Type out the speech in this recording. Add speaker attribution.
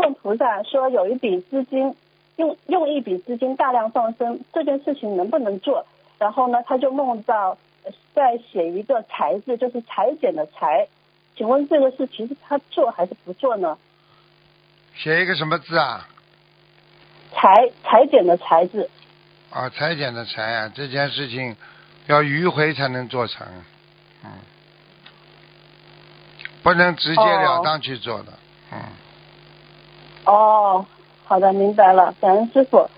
Speaker 1: 问菩萨说有一笔资金，用一笔资金大量放生，这件事情能不能做？然后呢，他就梦到在写一个裁字，就是裁剪的裁。请问这个是其实他做还是不做呢？
Speaker 2: 写一个什么字啊？
Speaker 1: 裁剪的裁字。
Speaker 2: 啊，裁剪的裁啊，这件事情要迂回才能做成，不能直截了当去做的，
Speaker 1: 哦，好的，明白了，感恩师傅。